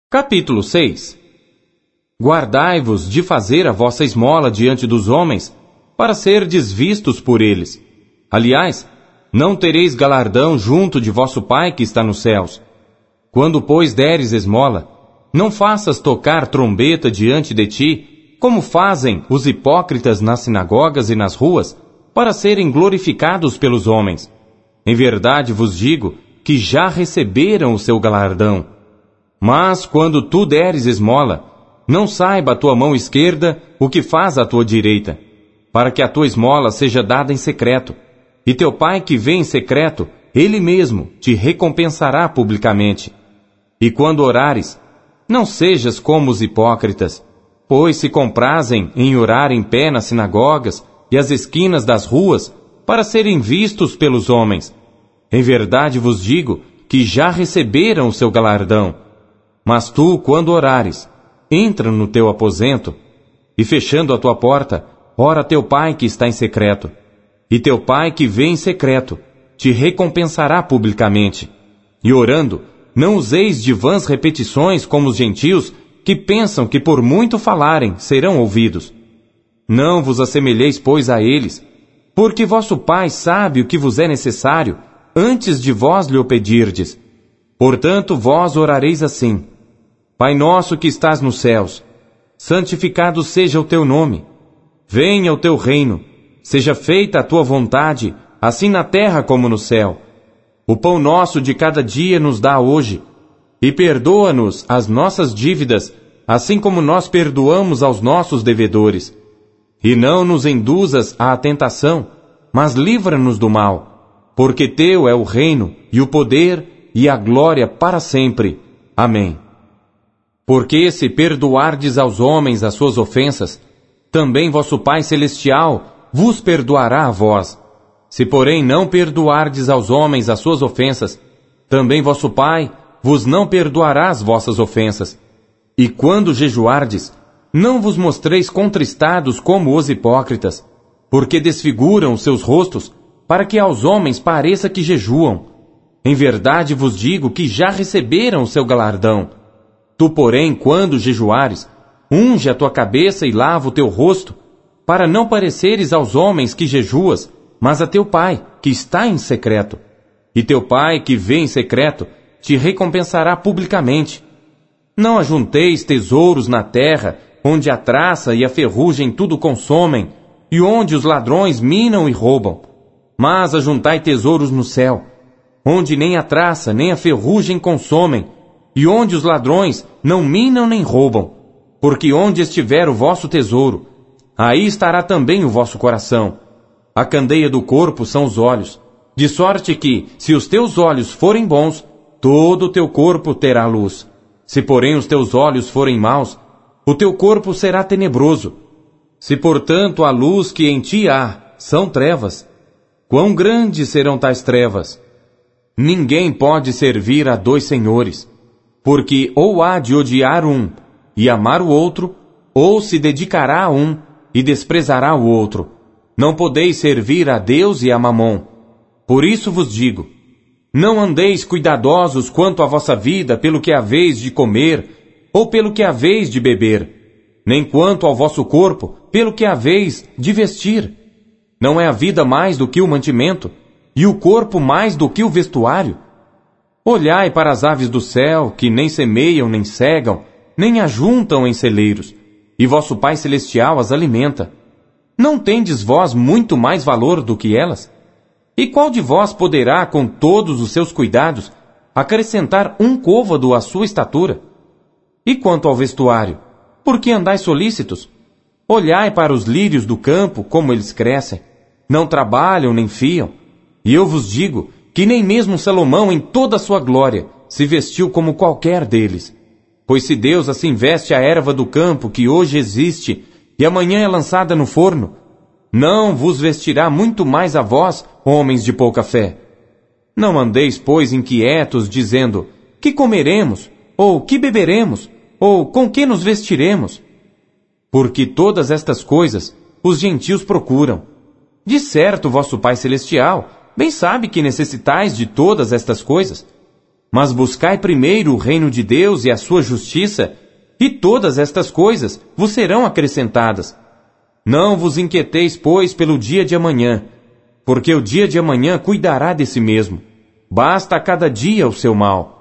Capítulo 6. Guardai-vos de fazer a vossa esmola diante dos homens, para serdes vistos por eles. Aliás, não tereis galardão junto de vosso Pai que está nos céus. Quando, pois, deres esmola, não faças tocar trombeta diante de ti, como fazem os hipócritas nas sinagogas e nas ruas, para serem glorificados pelos homens. Em verdade vos digo que já receberam o seu galardão. Mas, quando tu deres esmola, não saiba a tua mão esquerda o que faz a tua direita, para que a tua esmola seja dada em secreto. E teu Pai que vê em secreto, Ele mesmo te recompensará publicamente. E quando orares, não sejas como os hipócritas, pois se comprazem em orar em pé nas sinagogas e às esquinas das ruas, para serem vistos pelos homens. Em verdade vos digo que já receberam o seu galardão. Mas tu, quando orares, entra no teu aposento, e fechando a tua porta, ora a teu Pai que está em secreto. E teu Pai que vê em secreto, te recompensará publicamente. E orando, não useis de vãs repetições como os gentios, que pensam que por muito falarem serão ouvidos. Não vos assemelheis, pois, a eles, porque vosso Pai sabe o que vos é necessário, antes de vós lhe o pedirdes. Portanto, vós orareis assim: Pai nosso que estás nos céus, santificado seja o teu nome. Venha o teu reino, seja feita a tua vontade, assim na terra como no céu. O pão nosso de cada dia nos dá hoje, e perdoa-nos as nossas dívidas, assim como nós perdoamos aos nossos devedores. E não nos induzas à tentação, mas livra-nos do mal, porque teu é o reino, e o poder, e a glória para sempre. Amém. Porque se perdoardes aos homens as suas ofensas, também vosso Pai Celestial vos perdoará a vós. Se, porém, não perdoardes aos homens as suas ofensas, também vosso Pai vos não perdoará as vossas ofensas. E quando jejuardes, não vos mostreis contristados como os hipócritas, porque desfiguram os seus rostos, para que aos homens pareça que jejuam. Em verdade vos digo que já receberam o seu galardão. Tu, porém, quando jejuares, unge a tua cabeça e lava o teu rosto, para não pareceres aos homens que jejuas, mas a teu Pai, que está em secreto. E teu Pai, que vê em secreto, te recompensará publicamente. Não ajunteis tesouros na terra, onde a traça e a ferrugem tudo consomem, e onde os ladrões minam e roubam. Mas ajuntai tesouros no céu, onde nem a traça nem a ferrugem consomem, e onde os ladrões não minam nem roubam. Porque onde estiver o vosso tesouro, aí estará também o vosso coração. A candeia do corpo são os olhos, de sorte que, se os teus olhos forem bons, todo o teu corpo terá luz. Se, porém, os teus olhos forem maus, o teu corpo será tenebroso. Se, portanto, a luz que em ti há são trevas, quão grandes serão tais trevas? Ninguém pode servir a dois senhores, porque ou há de odiar um e amar o outro, ou se dedicará a um e desprezará o outro. Não podeis servir a Deus e a Mamom. Por isso vos digo, não andeis cuidadosos quanto à vossa vida pelo que haveis de comer, ou pelo que haveis de beber, nem quanto ao vosso corpo pelo que haveis de vestir. Não é a vida mais do que o mantimento, e o corpo mais do que o vestuário? Olhai para as aves do céu, que nem semeiam, nem cegam, nem ajuntam em celeiros, e vosso Pai Celestial as alimenta. Não tendes vós muito mais valor do que elas? E qual de vós poderá, com todos os seus cuidados, acrescentar um côvado à sua estatura? E quanto ao vestuário, por que andais solícitos? Olhai para os lírios do campo, como eles crescem. Não trabalham nem fiam. E eu vos digo que nem mesmo Salomão, em toda a sua glória, se vestiu como qualquer deles. Pois se Deus assim veste a erva do campo, que hoje existe, e amanhã é lançada no forno, não vos vestirá muito mais a vós, homens de pouca fé. Não andeis, pois, inquietos, dizendo, que comeremos, ou que beberemos, ou com que nos vestiremos? Porque todas estas coisas os gentios procuram. De certo, vosso Pai Celestial bem sabe que necessitais de todas estas coisas. Mas buscai primeiro o reino de Deus e a sua justiça, e todas estas coisas vos serão acrescentadas. Não vos inquieteis, pois, pelo dia de amanhã, porque o dia de amanhã cuidará de si mesmo. Basta a cada dia o seu mal.